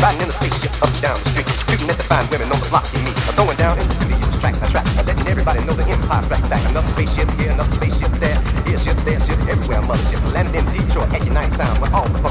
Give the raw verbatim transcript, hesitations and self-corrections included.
riding in a spaceship up and down the street, shooting at the fine women on the block you meet, throwing down in the studios track by track, letting everybody know the empire strikes back. Another spaceship here, another spaceship there, here ship, there ship, everywhere mothership. Landed in Detroit at United Sound, where all the